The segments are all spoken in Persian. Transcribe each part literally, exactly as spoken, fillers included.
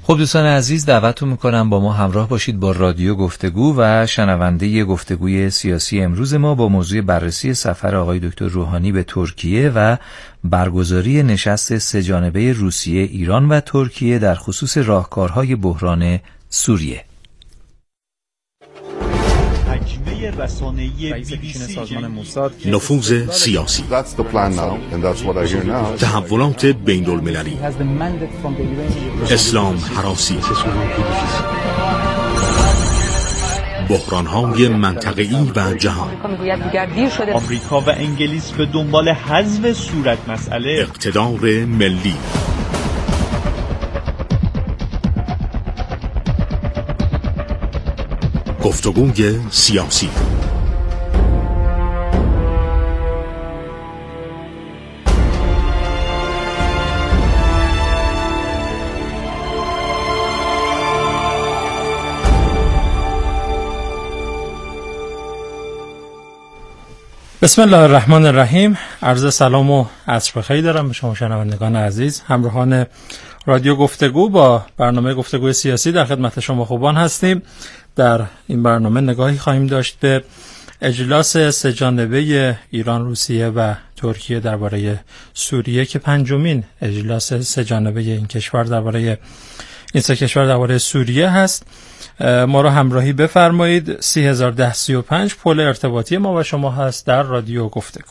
خب دوستان عزیز، دعوتتون میکنم با ما همراه باشید با رادیو گفتگو و شنونده گفتگوی سیاسی امروز ما با موضوع بررسی سفر آقای دکتر روحانی به ترکیه و برگزاری نشست سه‌جانبه روسیه، ایران و ترکیه در خصوص راهکارهای بحران سوریه. نفوذ سیاسی، تحولات بین المللی، اسلام هراسی، بحران‌های منطقه‌ای و جهان. آمریکا و انگلیس به دنبال حذف صورت مسئله، اقتدار ملی. گفتگوی سیاسی. بسم الله الرحمن الرحیم. عرض سلام و عصر بخیر دارم به شما شنوندگان عزیز، همراهان رادیو گفتگو. با برنامه گفتگوی سیاسی در خدمت شما خوبان هستیم. در این برنامه نگاهی خواهیم داشت به اجلاس سه‌جانبه ایران، روسیه و ترکیه درباره سوریه که پنجمین اجلاس سه‌جانبه این کشور درباره این سه کشور درباره سوریه هست. ما را همراهی بفرمایید. سی هزار و ده سی و پنج پل ارتباطی ما و شما هست در رادیو گفتگو.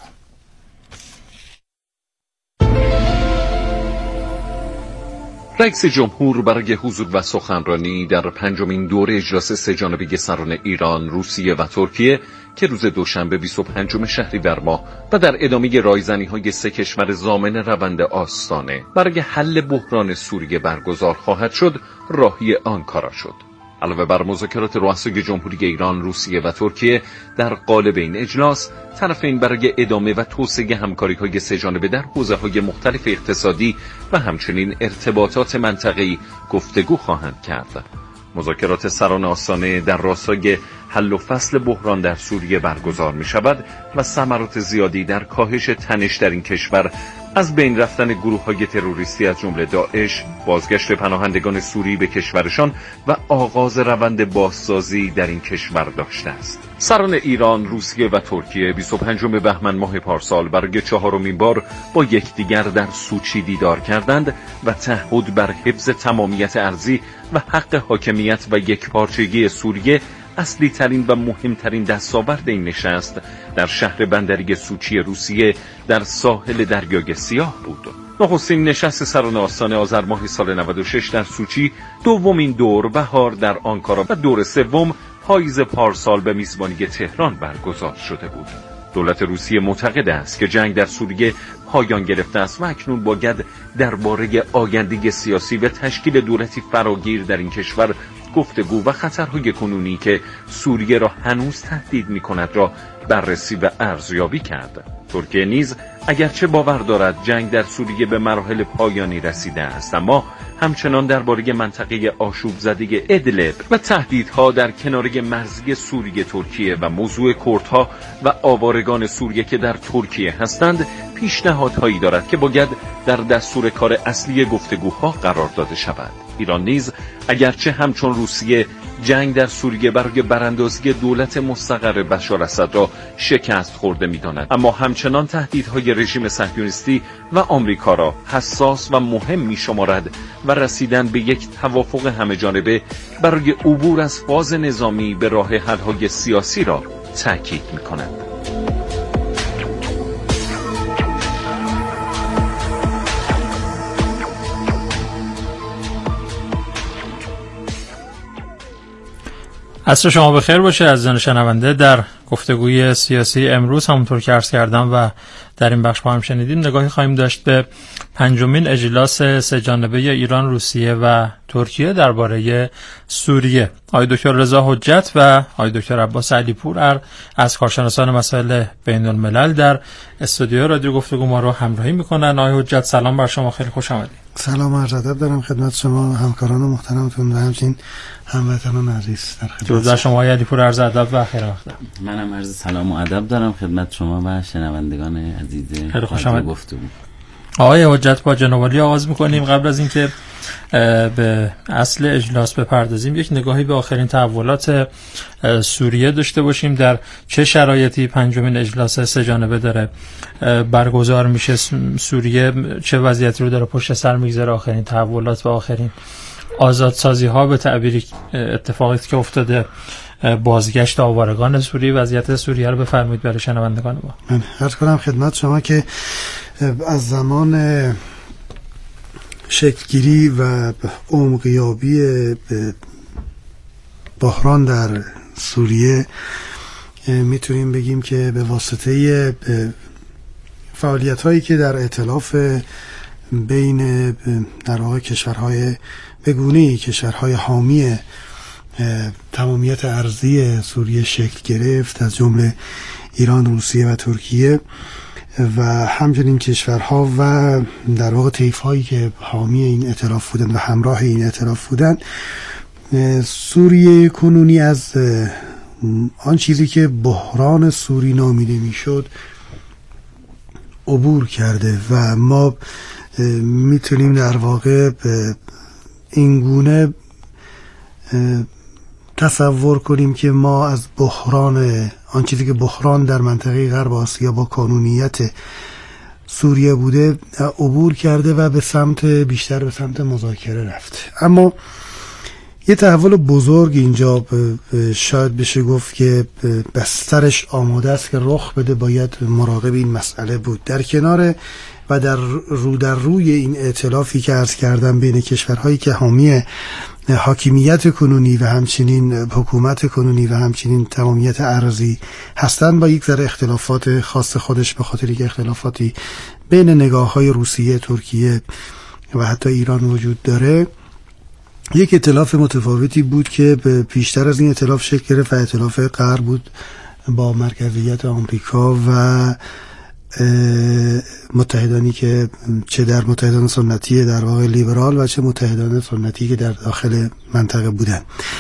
رئیس جمهور برای حضور و سخنرانی در پنجمین دوره اجلاس سه‌جانبه سران ایران، روسیه و ترکیه که روز دوشنبه بیست و پنجم شهریور ماه و در ادامه رایزنی‌های سه کشور ضامن روند آستانه برای حل بحران سوریه برگزار خواهد شد، راهی آنکارا شد. علاوه بر مذاکرات رؤسای جمهوری ایران، روسیه و ترکیه در قالب این اجلاس، طرفین برای ادامه و توسعه همکاری‌های سه‌جانبه در حوزه‌های مختلف اقتصادی و همچنین ارتباطات منطقه‌ای گفتگو خواهند کرد. مذاکرات سران آستانه در راستای حل و فصل بحران در سوریه برگزار می شود و ثمرات زیادی در کاهش تنش در این کشور، از بین رفتن گروه‌های تروریستی از جمله داعش، بازگشت پناهندگان سوری به کشورشان و آغاز روند بازسازی در این کشور داشته است. سران ایران، روسیه و ترکیه بیست و پنجم بهمن ماه پارسال برای چهارمین بار با یکدیگر در سوچی دیدار کردند و تعهد بر حفظ تمامیت ارضی و حق حاکمیت و یکپارچگی سوریه، اصلی ترین و مهمترین دستاورد این نشست، در شهر بندری سوچی روسیه در ساحل دریای سیاه بود. نخستین نشست سران آستانه آذر ماه سال نود و شش در سوچی، دومین دور بهار در آنکارا و دور سوم پاییز پارسال به میزبانی تهران برگزار شده بود. دولت روسیه معتقد است که جنگ در سوریه پایان گرفته است و اکنون باید درباره آینده سیاسی و تشکیل دولتی فراگیر در این کشور گفتگو و خطرهای کنونی که سوریه را هنوز تهدید می‌کند را بررسی و ارزیابی کرد. ترکیه نیز اگرچه باور دارد جنگ در سوریه به مراحل پایانی رسیده است، اما همچنان درباره منطقه آشوب زده ادلب و تهدیدها در کناره مرزی سوریه ترکیه و موضوع کردها و آوارگان سوریه که در ترکیه هستند پیشنهادهایی دارد که باید در دستور کار اصلی گفتگوها قرار داده شود. ایران نیز اگرچه همچون روسیه جنگ در سوریه برای براندازی دولت مستقر بشار اسد را شکست خورده می‌داند، اما همچنان تهدیدهای رژیم صهیونیستی و آمریکا را حساس و مهم می‌شمارد و رسیدن به یک توافق همه‌جانبه برای عبور از فاز نظامی به راه حل‌های سیاسی را تأکید می‌کند. عصر شما بخیر باشه عزیزان شنونده. در گفتگوی سیاسی امروز همونطور که عرض کردم و در این بخش با هم شنیدیم، نگاهی خواهیم داشت به پنجمین اجلاس سه‌جانبه ایران، روسیه و ترکیه درباره سوریه. آقای دکتر رضا حجت و آقای دکتر عباس علیپور از کارشناسان مسائل بین الملل در استودیو رادیو گفتگو ما رو همراهی میکنن. آقای حجت سلام بر شما، خیلی خوش آمدید. سلام و عرض ادب دارم خدمت شما همکاران محترمتون و همچنین هموطنان عزیز. در خدمت درود شما آقای علیپور، عرض ادب و خیر وقت. منم عرض سلام و ادب دارم خدمت شما و شنوندگان عزیز خیلی خوش آمدید. گفتگو. آقای حجت با جناب عالی آغاز میکنیم. قبل از اینکه به اصل اجلاس بپردازیم یک نگاهی به آخرین تحولات سوریه داشته باشیم. در چه شرایطی پنجمین اجلاس سه جانبه داره برگزار میشه؟ سوریه چه وضعیتی رو داره پشت سر میگذاره؟ آخرین تحولات و آخرین آزادسازی ها، به تعبیر اتفاقی که افتاده، بازگشت آوارگان سوریه، وضعیت سوریه رو بفرمایید برای شنوندگان ما. من عرض کنم خدمت شما که از زمان شکلگیری و عمقیابی بحران در سوریه میتونیم بگیم که به واسطه فعالیت هایی که در ائتلاف بین در واقع کشورهای بگونه‌ای، کشورهای حامی تمامیت ارضی سوریه شکل گرفت، از جمله ایران، روسیه و ترکیه و همچنین کشورها و در واقع طیف‌هایی که حامی این ائتلاف بودند و همراه این ائتلاف بودند، سوریه کنونی از آن چیزی که بحران سوری نامیده میشد عبور کرده و ما میتونیم در واقع این گونه تصور کنیم که ما از بحران، آن چیزی که بحران در منطقه غرب آسیا با کانونیت سوریه بوده عبور کرده و به سمت بیشتر به سمت مذاکره رفت. اما یه تحول بزرگ اینجا شاید بشه گفت که بسترش آماده است که رخ بده، باید مراقب این مسئله بود. در کنار و در رو در روی این ائتلافی که عرض کردم بین کشورهایی که حامی حاکمیت کنونی و همچنین حکومت کنونی و همچنین تمامیت ارضی هستند، با یک ذره اختلافات خاص خودش، به خاطر یک اختلافاتی بین نگاه‌های روسیه، ترکیه و حتی ایران وجود داره، یک ائتلاف متفاوتی بود که پیشتر از این ائتلاف شکل گرفت و ائتلاف غرب بود با مرکزیت آمریکا و متحدانی که چه در متحدان سنتی در واقع لیبرال و چه متحدان سنتی که در داخل منطقه بودن.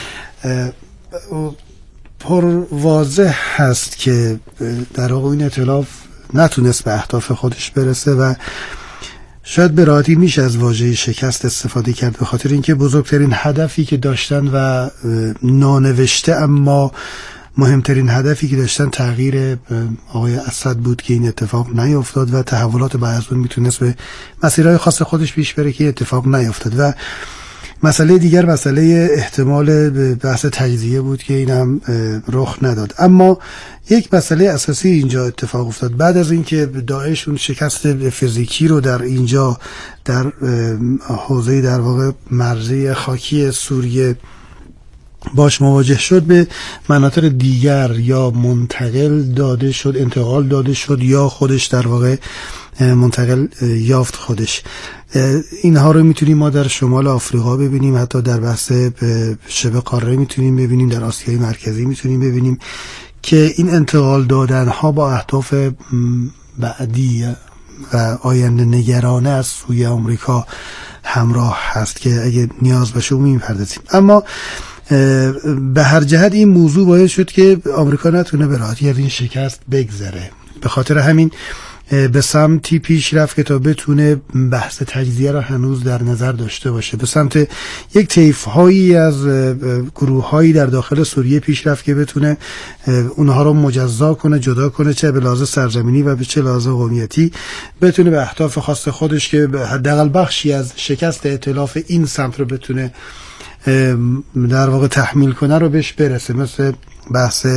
پر واضح هست که در واقع این ائتلاف نتونست به اهداف خودش برسه و شاید به راحتی میشه از واژه شکست استفاده کرد، به خاطر اینکه بزرگترین هدفی که داشتن و نانوشته اما مهمترین هدفی که داشتن تغییر آقای اسد بود که این اتفاق نیفتاد و تحولات بعد از اون میتونست به مسیرهای خاص خودش پیش بره که اتفاق نیفتاد. و مسئله دیگر مسئله احتمال بحث تجزیه بود که این هم رخ نداد. اما یک مسئله اساسی اینجا اتفاق افتاد بعد از اینکه داعش اون شکست فیزیکی رو در اینجا در حوزه در واقع مرزی خاکی سوریه باش مواجه شد، به مناطق دیگر یا منتقل داده شد، انتقال داده شد یا خودش در واقع منتقل یافت خودش. اینها رو میتونیم ما در شمال آفریقا ببینیم، حتی در بحث شبه قاره میتونیم ببینیم، در آسیای مرکزی میتونیم ببینیم که این انتقال دادن ها با اهداف بعدی و آینده نگرانه از سوی آمریکا همراه هست که اگه نیاز باشه اون میپردازیم. اما به هر جهت این موضوع باعث شد که آمریکا نتونه به راحتی از این شکست بگذره. به خاطر همین به سمتی پیش رفت که تا بتونه بحث تجزیه را هنوز در نظر داشته باشه، به سمت یک طیف هایی از گروه هایی در داخل سوریه پیش رفت که بتونه اونها رو مجزا کنه، جدا کنه، چه به لحاظ سرزمینی و به چه لحاظ قومیتی، بتونه به اهداف خاص خودش که حداقل بخشی از شکست ائتلاف این سمت رو بتونه در واقع تحمیل کنه رو بهش برسه. مثل بحث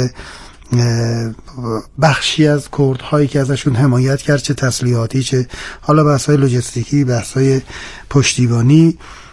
بخشی از کردهایی که ازشون حمایت کرد، چه تسلیحاتی چه حالا بحث‌های لوجستیکی، بحث‌های پشتیبانی.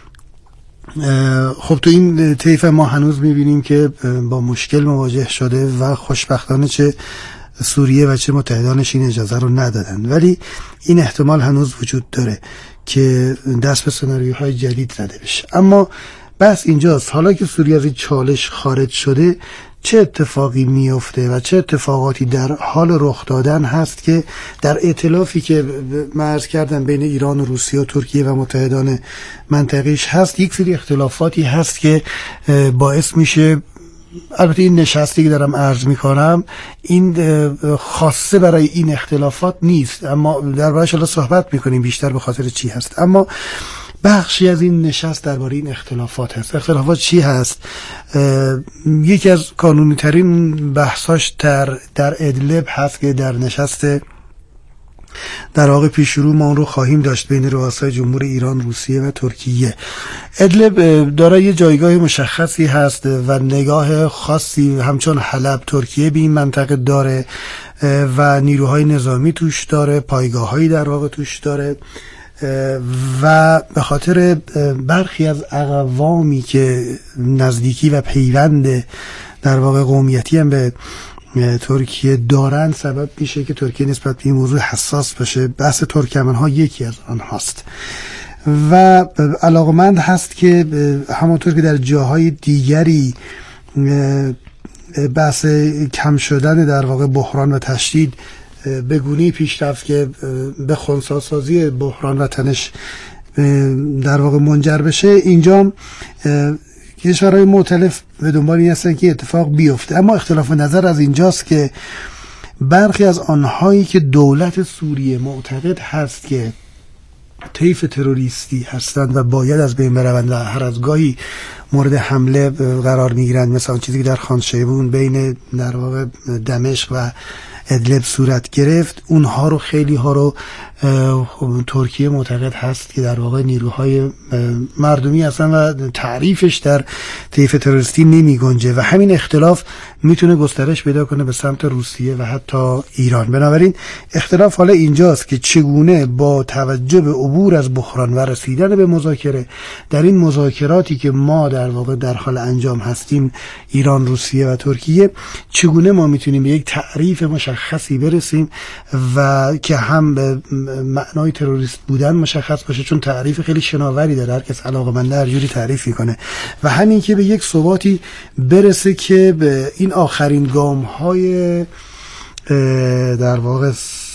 خب تو این طیف ما هنوز می‌بینیم که با مشکل مواجه شده و خوشبختانه چه سوریه و چه متحدانش این اجازه رو ندادن، ولی این احتمال هنوز وجود داره که دست به سناریوهای جدید زده بشه. اما بس اینجاست، حالا که سوریه از این چالش خارج شده چه اتفاقی میفته و چه اتفاقاتی در حال رخ دادن هست که در ائتلافی که مرز کردن بین ایران و روسیه و ترکیه و متحدان منطقیش هست، یک سری اختلافاتی هست که باعث میشه البته این نشستی که دارم عرض میکنم این خاصه برای این اختلافات نیست، اما درباره‌اش حالا صحبت میکنیم بیشتر به خاطر چی هست. اما بخشی از این نشست درباره این اختلافات هست. اختلافات چی هست؟ یکی از قانونی ترین بحثاش در در ادلب هست که در نشست در واقع پیش رو ما اون رو خواهیم داشت بین رؤسای جمهور ایران، روسیه و ترکیه. ادلب دارای یه جایگاه مشخصی هست و نگاه خاصی همچون حلب ترکیه به این منطقه داره و نیروهای نظامی توش داره، پایگاه‌هایی در واقع توش داره و به خاطر برخی از اقوامی که نزدیکی و پیوند در واقع قومیتی هم به ترکیه دارن سبب میشه که ترکیه نسبت به این موضوع حساس باشه. بحث ترکمنها یکی از آن هست و علاقمند هست که همونطور که در جاهای دیگری بحث کم شدن در واقع بحران و تشدید به گونه‌ای پیش رفت که به خنثی‌سازی بحران و تنش در واقع منجر بشه، اینجا کشورهای مختلف به دنبال این هستن که اتفاق بیفته. اما اختلاف نظر از اینجاست که برخی از آنهایی که دولت سوریه معتقد هست که طیف تروریستی هستند و باید از بین بروند و هر از گاهی مورد حمله قرار میگیرند، مثلا چیزی که در خان شیبون بین در واقع دمشق و ادلب صورت گرفت، اونها رو خیلی ها رو ترکیه معتقد هست که در واقع نیروهای مردمی هستن و تعریفش در طیف تروریستی نمی گنجه و همین اختلاف میتونه گسترش پیدا کنه به سمت روسیه و حتی ایران. بنابراین اختلاف حالا اینجاست که چگونه با توجه به عبور از بحران و رسیدن به مذاکره در این مذاکراتی که ما در واقع در حال انجام هستیم، ایران، روسیه و ترکیه، چگونه ما میتونیم به یک تعریف مشخصی برسیم و که هم به معنای تروریست بودن مشخص باشه، چون تعریف خیلی شناوری داره، هر کس علاقه‌منده هر جوری تعریف میکنه، و همین که به یک ثباتی برسه که به این آخرین گام های در واقع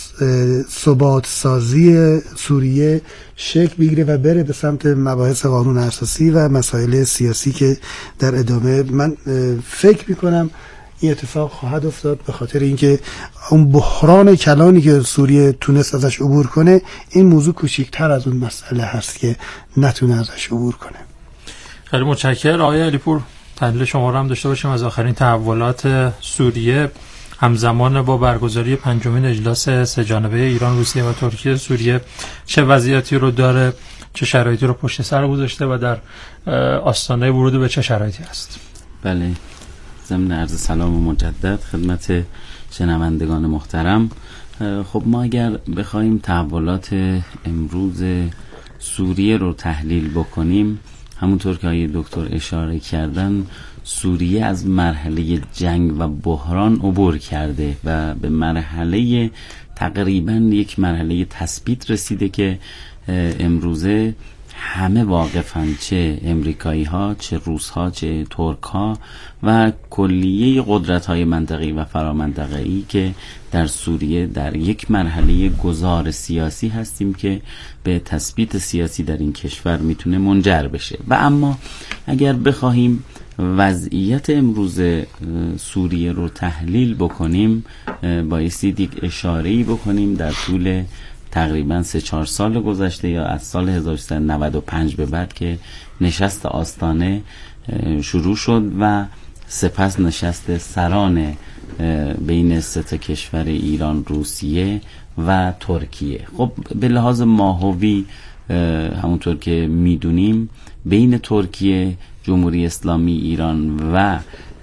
ثبات سازی سوریه شکل بگیره و بره به سمت مباحث قانون اساسی و مسائل سیاسی که در ادامه من فکر میکنم این اتفاق خواهد افتاد، به خاطر اینکه اون بحران کلانی که سوریه تونست ازش عبور کنه، این موضوع کوچیک‌تر از اون مسئله هست که نتونه ازش عبور کنه. خیلی متشکرم آقای علیپور. تحلیل شما رو هم داشته باشیم از آخرین تحولات سوریه همزمان با برگزاری پنجمین اجلاس سه جانبه ایران، روسیه و ترکیه. سوریه چه وضعیتی رو داره، چه شرایطی رو پشت سر گذاشته و در آستانه ورود به چه شرایطی است؟ بله، ضمن عرض سلام و مجدد خدمت شنوندگان محترم. خب ما اگر بخوایم تحولات امروز سوریه رو تحلیل بکنیم، همونطور که آقای دکتر اشاره کردن، سوریه از مرحله جنگ و بحران عبور کرده و به مرحله تقریبا یک مرحله تثبیت رسیده که امروزه همه واقفن، چه امریکایی ها، چه روس ها، چه ترک ها و کلیه قدرت های منطقی و فرامنطقه‌ای که در سوریه در یک مرحله گذار سیاسی هستیم که به تثبیت سیاسی در این کشور میتونه منجر بشه. و اما اگر بخواهیم وضعیت امروز سوریه رو تحلیل بکنیم، بایستی یک اشاره‌ای بکنیم در طول تقریبا سه چهار سال گذشته یا از سال هزار و سیصد و نود و پنج به بعد که نشست آستانه شروع شد و سپس نشست سران بین سه تا کشور ایران، روسیه و ترکیه. خب به لحاظ ماهوی همونطور که میدونیم بین ترکیه، جمهوری اسلامی ایران و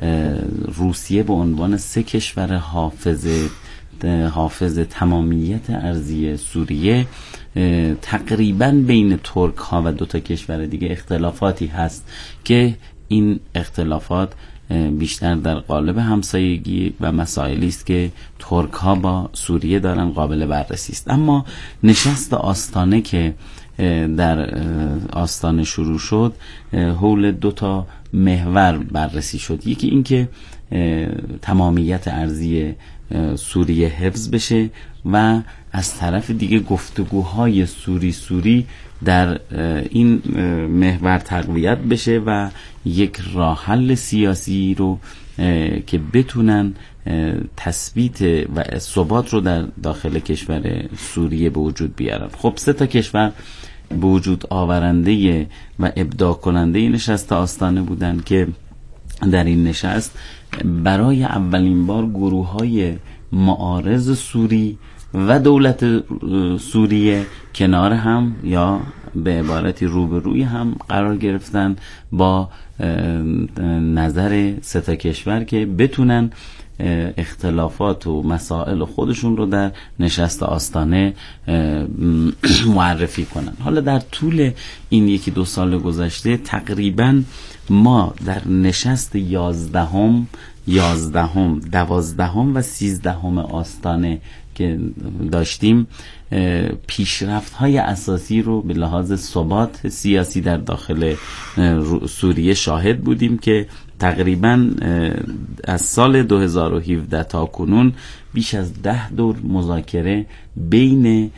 روسیه به عنوان سه کشور حافظ حافظ تمامیت ارضی سوریه تقریبا بین ترک ها و دو تا کشور دیگه اختلافاتی هست که این اختلافات بیشتر در قالب همسایگی و مسائلی است که ترک ها با سوریه دارن قابل بررسی است. اما نشست آستانه که در آستانه شروع شد حول دو تا محور بررسی شد. یکی این که تمامیت ارضی سوریه حفظ بشه و از طرف دیگه گفتگوهای سوری سوری در این محور تقویت بشه و یک راه حل سیاسی رو که بتونن تثبیت و ثبات رو در داخل کشور سوریه به وجود بیارن. خب سه تا کشور به وجود آورنده و ابداع کننده نشست آستانه بودن که در این نشست برای اولین بار گروه‌های معارض سوری و دولت سوریه کنار هم یا به عبارتی روبروی هم قرار گرفتن با نظر سه تا کشور که بتونن اختلافات و مسائل خودشون رو در نشست آستانه معرفی کنن. حالا در طول این یکی دو سال گذشته تقریبا ما در نشست یازدهم یازدهم دوازدهم و سیزدهم آستانه که داشتیم پیشرفت های اساسی رو به لحاظ ثبات سیاسی در داخل سوریه شاهد بودیم که تقریبا از سال دو هزار و هفده تا کنون بیش از ده دور مذاکره بین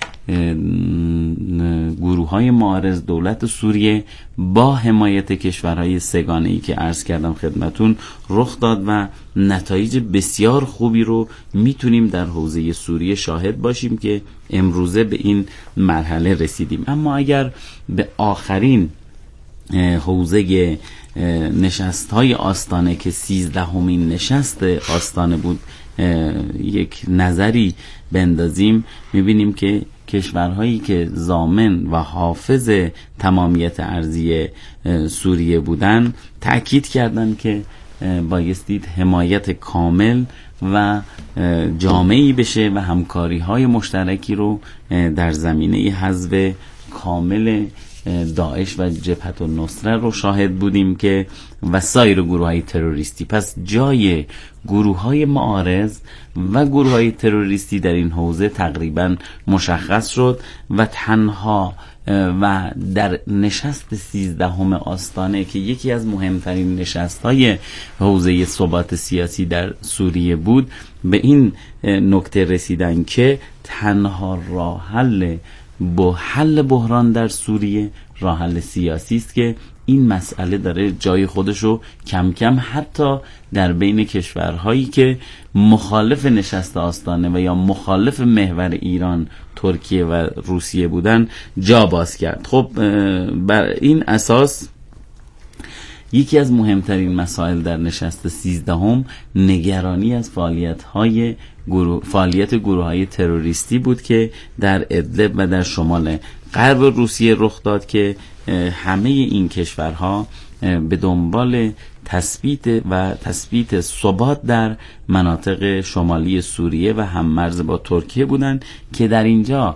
گروه های معارض دولت سوریه با حمایت کشورهای سگانه‌ای که عرض کردم خدمتون رخ داد و نتایج بسیار خوبی رو میتونیم در حوزه سوریه شاهد باشیم که امروزه به این مرحله رسیدیم. اما اگر به آخرین حوزه نشست های آستانه که سیزدهمین نشست آستانه بود یک نظری بندازیم، میبینیم که کشورهایی که ضامن و حافظ تمامیت ارضی سوریه بودن تأکید کردند که بایستید حمایت کامل و جامعی بشه و همکاری های مشترکی رو در زمینه حذف کامل داعش و جبهت النصره رو شاهد بودیم که و سایر گروه های تروریستی. پس جای گروه های معارض و گروه های تروریستی در این حوزه تقریبا مشخص شد و تنها و در نشست سیزدهم آستانه که یکی از مهمترین نشست های حوزه ثبات سیاسی در سوریه بود به این نکته رسیدن که تنها راه حل با حل بحران در سوریه راه حل سیاسی است که این مسئله داره جای خودشو کم کم حتی در بین کشورهایی که مخالف نشست آستانه و یا مخالف محور ایران، ترکیه و روسیه بودن جا باز کرد. خب بر این اساس یکی از مهمترین مسائل در نشست سیزدهم نگرانی از فعالیت‌های گروه فعالیت گروه‌های تروریستی بود که در ادلب و در شمال غرب روسیه رخ داد که همه این کشورها به دنبال تثبیت و تثبیت ثبات در مناطق شمالی سوریه و هممرز با ترکیه بودند که در اینجا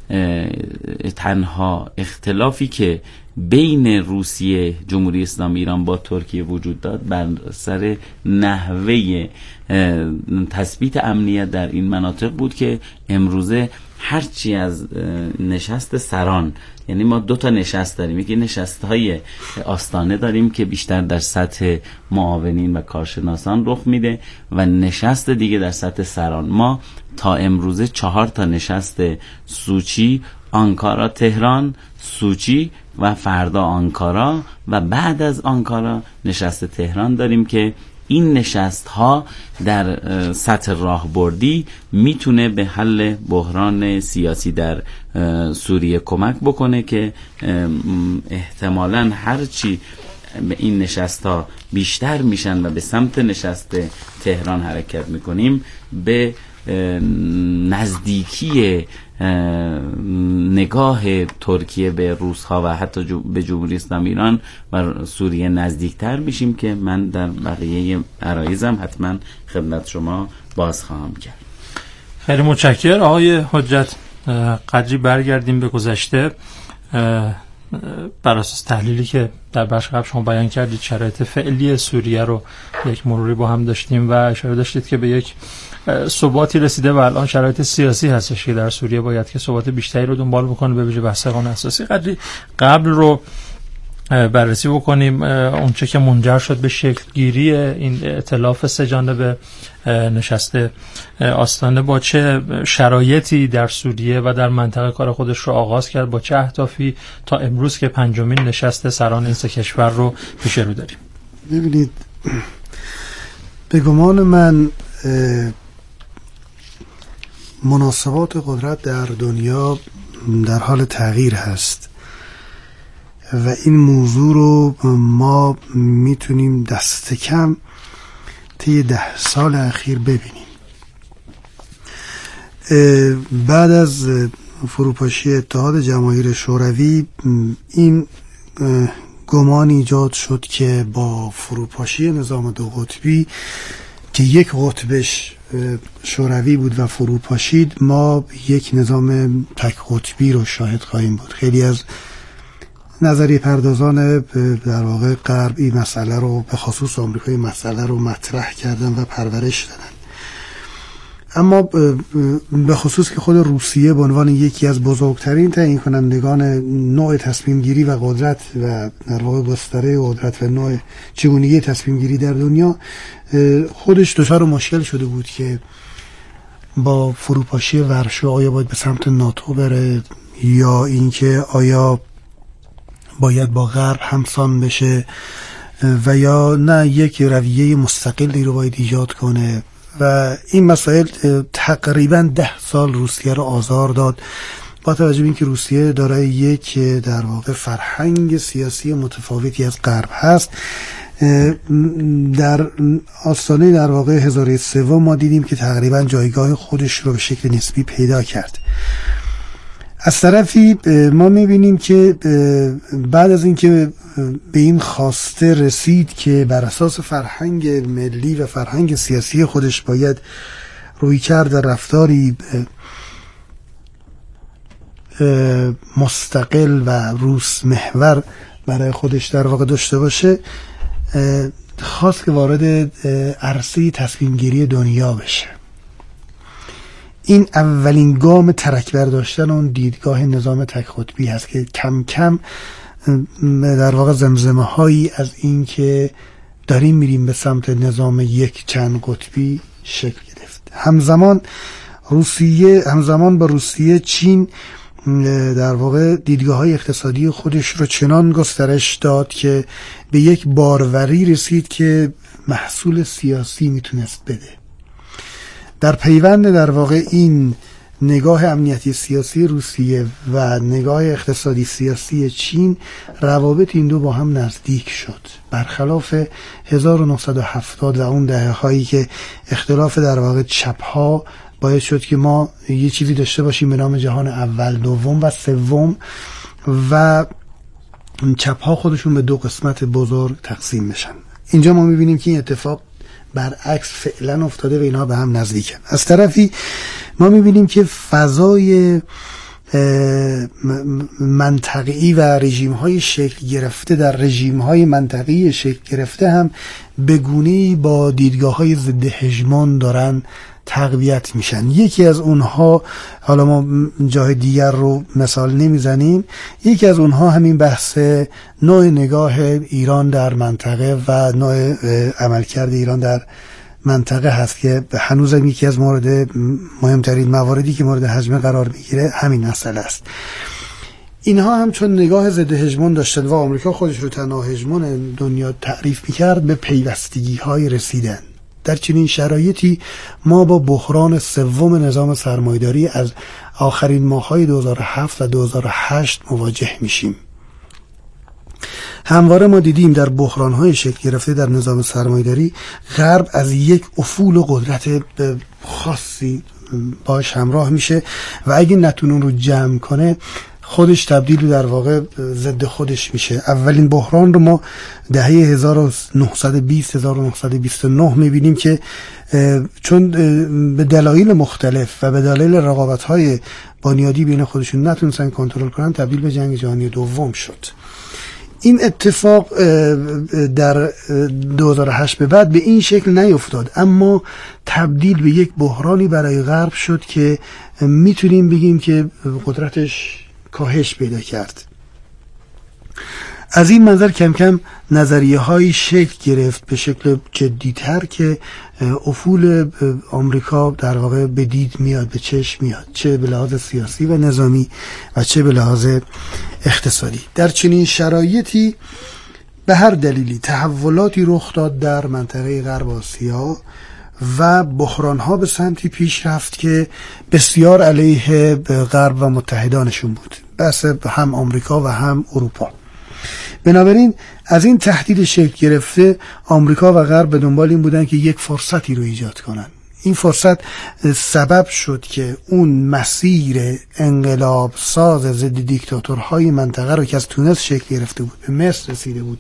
تنها اختلافی که بین روسیه، جمهوری اسلامی ایران با ترکیه وجود داد بر سر نحوه تثبیت امنیت در این مناطق بود که امروزه هرچی از نشست سران، یعنی ما دو تا نشست داریم، یکی نشست های آستانه داریم که بیشتر در سطح معاونین و کارشناسان رخ میده و نشست دیگه در سطح سران. ما تا امروزه چهار تا نشست سوچی، آنکارا، تهران، سوچی و فردا آنکارا و بعد از آنکارا نشست تهران داریم که این نشست ها در سطح راهبردی میتونه به حل بحران سیاسی در سوریه کمک بکنه که احتمالاً هرچی به این نشست ها بیشتر میشن و به سمت نشست تهران حرکت میکنیم به نزدیکی نگاه ترکیه به روس‌ها و حتی به جمهوری اسلامی ایران و سوریه نزدیکتر میشیم که من در بقیه عرایزم حتما خدمت شما باز خواهم کرد. خیلی متشکرم آقای حجت. قدری برگردیم به گذشته. بر اساس تحلیلی که در بخش قبل شما بیان کردید شرایط فعلی سوریه رو یک مروری با هم داشتیم و اشاره داشتید که به یک ثباتی رسیده و الان شرایط سیاسی هستش که در سوریه باید که ثبات بیشتری رو دنبال بکنه به ویژه بحث قانون اساسی. قدری قبل رو بررسی بکنیم اونچه که منجر شد به شکلگیری این ائتلاف سه جانبه نشست آستانه با چه شرایطی در سوریه و در منطقه کار خودش رو آغاز کرد، با چه اهدافی تا امروز که پنجمین نشست سران این سه کشور رو پیش رو داریم. ببینید، به گمان من مناسبات قدرت در دنیا در حال تغییر هست و این موضوع رو ما میتونیم دست کم طی ده سال اخیر ببینیم. بعد از فروپاشی اتحاد جماهیر شوروی این گمان ایجاد شد که با فروپاشی نظام دو قطبی که یک قطبش شوروی بود و فروپاشید، ما یک نظام تک قطبی رو شاهد خواهیم بود. خیلی از نظریه پردازان در واقع غرب این مسئله رو، به خصوص آمریکا، این مسئله رو مطرح کردن و پرورش دادن. اما به خصوص که خود روسیه به عنوان یکی از بزرگترین تعیین کنندگان نوع تصمیم گیری و قدرت و در واقع گستره قدرت و نوع چگونگی تصمیم گیری در دنیا، خودش دچار مشکل شده بود که با فروپاشی ورشو آیا باید به سمت ناتو بره یا اینکه آیا باید با غرب همسان بشه و یا نه یک رویه مستقلی رو باید ایجاد کنه. و این مسائل تقریبا ده سال روسیه رو آزار داد، با توجه به اینکه روسیه دارای یک در واقع فرهنگ سیاسی متفاوتی از غرب هست. در آستانه در واقع هزار و سوم ما دیدیم که تقریبا جایگاه خودش رو به شکل نسبی پیدا کرد. از طرفی ما میبینیم که بعد از اینکه به این خواسته رسید که بر اساس فرهنگ ملی و فرهنگ سیاسی خودش باید روی کرد رفتاری مستقل و روس محور برای خودش در واقع داشته باشه، خواست که وارد عرصه تصمیم گیری دنیا بشه. این اولین گام ترک برداشتن اون دیدگاه نظام تک قطبی هست که کم کم در واقع زمزمه هایی از این که داریم میریم به سمت نظام یک چند قطبی شکل گرفت. همزمان روسیه همزمان با روسیه چین در واقع دیدگاه های اقتصادی خودش رو چنان گسترش داد که به یک باروری رسید که محصول سیاسی میتونست بده. در پیوند در واقع این نگاه امنیتی سیاسی روسیه و نگاه اقتصادی سیاسی چین، روابط این دو با هم نزدیک شد، برخلاف هزار و نهصد و هفتاد و اون دهه هایی که اختلاف در واقع چپ ها باعث شد که ما یه چیزی داشته باشیم به نام جهان اول، دوم و سوم و چپ ها خودشون به دو قسمت بزرگ تقسیم بشن. اینجا ما میبینیم که این اتفاق برعکس فعلا افتاده و اینا به هم نزدیکن. از طرفی ما میبینیم که فضای منطقی و رژیم های شکل گرفته در رژیم های منطقی شکل گرفته هم به گونه‌ای با دیدگاه های ضد هژمون دارن تقویت میشن. یکی از اونها، حالا ما جای دیگر رو مثال نمیزنیم، یکی از اونها همین بحث نوع نگاه ایران در منطقه و نوع عملکرد ایران در منطقه هست که هنوزم یکی از مورد مهمترین مواردی که مورد هجمه قرار میگیره همین مسئله است. اینها هم چون نگاه ضد هژمون داشتن و آمریکا خودش رو تنها هژمون دنیا تعریف میکرد، به پیوستگی های رسیدن. در چنین شرایطی ما با بحران سوم نظام سرمایه‌داری از آخرین ماه‌های دو هزار و هفت و دو هزار و هشت مواجه میشیم. همواره ما دیدیم در بحران‌های شکل گرفته در نظام سرمایه‌داری، غرب از یک افول و قدرت خاصی باش همراه میشه و اگه نتونه اون رو جمع کنه، خودش تبدیل در واقع ضد خودش میشه. اولین بحران رو ما دهه هزار و نهصد و بیست هزار و نهصد و بیست و نه میبینیم که چون به دلایل مختلف و به دلایل رقابت‌های بنیادی بین خودشون نتونستن کنترل کنن، تبدیل به جنگ جهانی دوم شد. این اتفاق در دو هزار و هشت به بعد به این شکل نیفتاد، اما تبدیل به یک بحرانی برای غرب شد که میتونیم بگیم که قدرتش کاهش پیدا کرد. از این منظر کم کم نظریه های شکل گرفت به شکل جدیتر که افول آمریکا در واقع به دید میاد، به چشم میاد، چه به لحاظ سیاسی و نظامی و چه به لحاظ اقتصادی. در چنین شرایطی به هر دلیلی تحولاتی رخ داد در منطقه غرب آسیا و بحران‌ها به سمتی پیش رفت که بسیار علیه غرب و متحدانشون بود، بس هم آمریکا و هم اروپا. بنابراین از این تهدید شکل گرفته آمریکا و غرب به دنبال این بودن که یک فرصتی رو ایجاد کنن. این فرصت سبب شد که اون مسیر انقلاب ساز ضد دیکتاتورهای منطقه رو که از تونس شکل گرفته بود به مصر رسیده بود،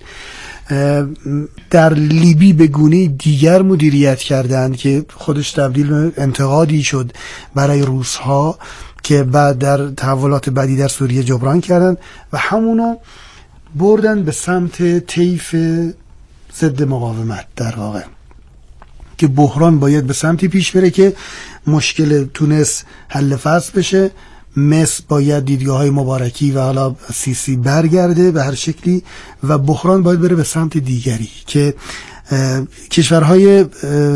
در لیبی به گونه دیگر مدیریت کردند که خودش تبدیل به انتقادی شد برای روس‌ها که بعد در تحولات بعدی در سوریه جبران کردند و همونو بردن به سمت طیف ضد مقاومت، در واقع که بحران باید به سمتی پیش بره که مشکل تونس حل فصل بشه، مصر باید دیدگاه های مبارکی و حالا سیسی برگرده به هر شکلی و بحران باید بره به سمت دیگری که کشورهای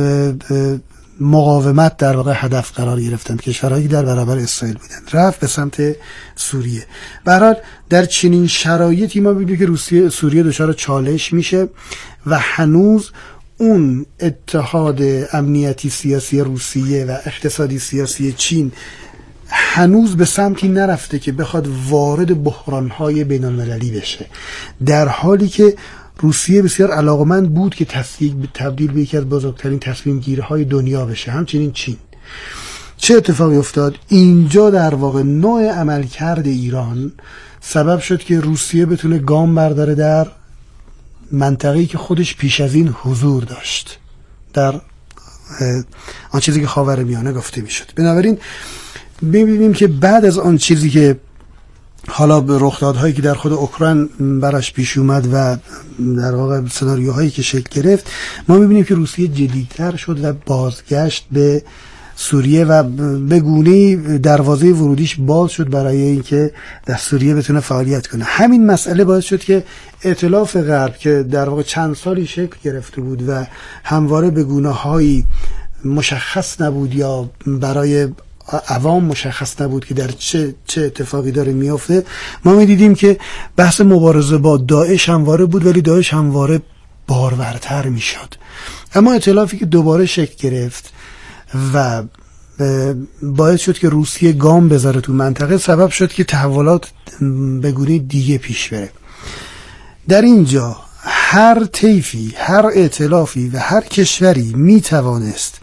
مقاومت در واقع هدف قرار گرفتند، کشورهایی در برابر اسرائیل بودند، رفت به سمت سوریه. به هر حال در چنین شرایطی ما می‌بینیم که روسیه سوریه دچار چالش میشه و هنوز اون اتحاد امنیتی سیاسی روسیه و اقتصادی سیاسی چین هنوز به سمتی نرفته که بخواد وارد بحران‌های بین‌المللی بشه، در حالی که روسیه بسیار علاقمند بود که تصدیق تبدیل به یکی از بزرگترین تصمیم گیرهای دنیا بشه، همچنین چین. چه اتفاقی افتاد؟ اینجا در واقع نوع عملکرد ایران سبب شد که روسیه بتونه گام برداره در منطقه‌ای که خودش پیش از این حضور داشت، در آن چیزی که خاورمیانه گفته میشد. بنابراین ببینیم که بعد از آن چیزی که حالا به رخدادهایی که در خود اوکراین براش پیش اومد و در واقع سناریوهایی که شکل گرفت، ما میبینیم که روسیه جدیدتر شد و بازگشت به سوریه و به گونه‌ای دروازه ورودیش باز شد برای اینکه در سوریه بتونه فعالیت کنه. همین مسئله باعث شد که ائتلاف غرب که در واقع چند سالی شکل گرفته بود و همواره به گونه‌هایی مشخص نبود یا برای عوام مشخص نبود که در چه چه اتفاقی داره میفته، ما میدیدیم که بحث مبارزه با داعش همواره بود، ولی داعش همواره بارورتر میشد. اما ائتلافی که دوباره شکل گرفت و باعث شد که روسیه گام بذاره تو منطقه، سبب شد که تحولات به گونه دیگه پیش بره. در اینجا هر طیفی، هر ائتلافی و هر کشوری میتوانست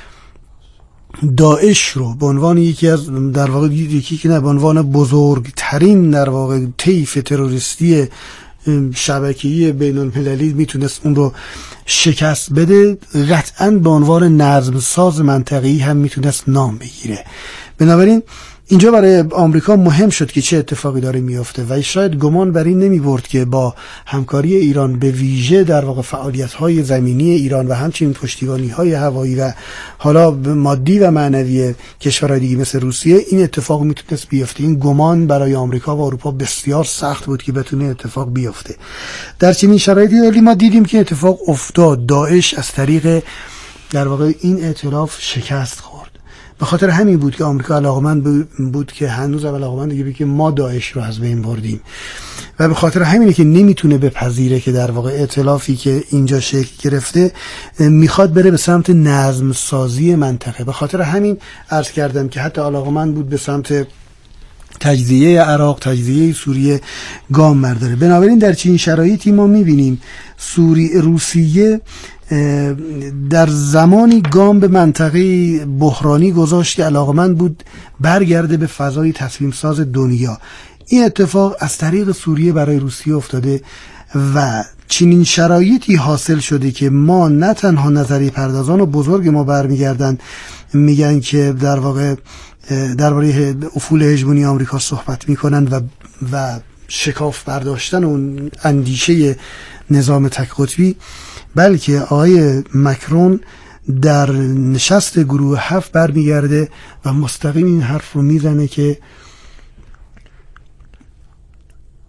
داعش رو به عنوان یکی از در واقع یکی که نه به عنوان بزرگترین در واقع طیف تروریستی شبکه‌ای بین‌المللی میتونست اون رو شکست بده، قطعاً به عنوان نظم ساز منطقه‌ای هم میتونست نام بگیره. بنابراین اینجا برای آمریکا مهم شد که چه اتفاقی داره میفته و شاید گمان بر این نمی برد که با همکاری ایران به ویژه در واقع فعالیت‌های زمینی ایران و همچنین پشتیبانی‌های هوایی و حالا مادی و معنوی کشورهای دیگه مثل روسیه این اتفاق میتونست بیفته. این گمان برای آمریکا و اروپا بسیار سخت بود که بتونه اتفاق بیفته. در چنین شرایطی ولی ما دیدیم که اتفاق افتاد. داعش از طریق در واقع این ائتلاف شکست خورد. به خاطر همین بود که آمریکا علاقمند بود که هنوز علاقمند دیگه که ما داعش رو از بین بردیم و به خاطر همینه که نمیتونه بپذیره که در واقع ائتلافی که اینجا شکل گرفته میخواد بره به سمت نظم سازی منطقه. به خاطر همین عرض کردم که حتی علاقمند بود به سمت تجزیه عراق، تجزیه سوریه گام برداره. بنابراین در چنین شرایطی ما میبینیم سوریه روسیه در زمانی گام به منطقه بحرانی گذاشت که علاقمند بود برگرده به فضای تصمیم ساز دنیا. این اتفاق از طریق سوریه برای روسیه افتاده و چنین شرایطی حاصل شده که ما نه تنها نظریه پردازان و بزرگ ما برمیگردن میگن که در واقع درباره افول هژمونی آمریکا صحبت میکنن و و شکاف برداشتن اون اندیشه نظام تک قطبی، بلکه آقای مکرون در نشست گروه هفت برمیگرده و مستقیم این حرف رو میزنه که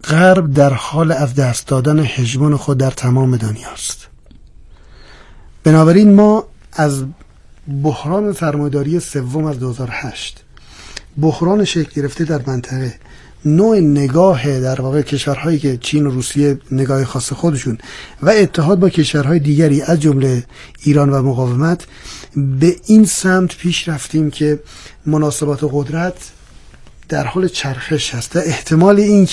غرب در حال از دست دادن هژمون خود در تمام دنیاست. بنابراین ما از بحران سرمایه‌داری سوم از دو هزار و هشت، بحران شکل گرفته در منطقه، نوع نگاه در واقع کشورهایی که چین و روسیه نگاه خاص خودشون و اتحاد با کشورهای دیگری از جمله ایران و مقاومت، به این سمت پیش رفتیم که مناسبات قدرت در حال چرخش هست و احتمال این